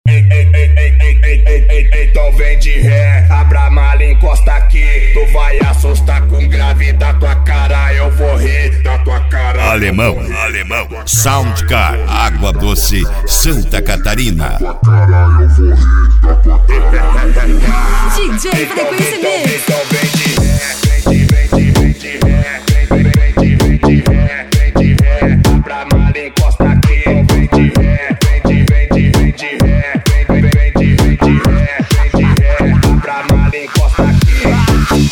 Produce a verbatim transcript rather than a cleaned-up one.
Ei, ei, ei, ei, ei, ei, ei, ei, ei, então vem de ré, abra a mala, encosta aqui. Tu vai assustar com grave da tua cara, eu vou rir da tua cara. Alemão, alemão, Soundcar, Água Doce, Santa Catarina. Da tua cara eu vou rir, da tua cara. D J Frequência Mix. Então vem de ré, vem de, vem de, vem de ré, vem, vem, vem de, vem de ré, vem de ré, abra a mala, encosta aqui. Então vem de ré.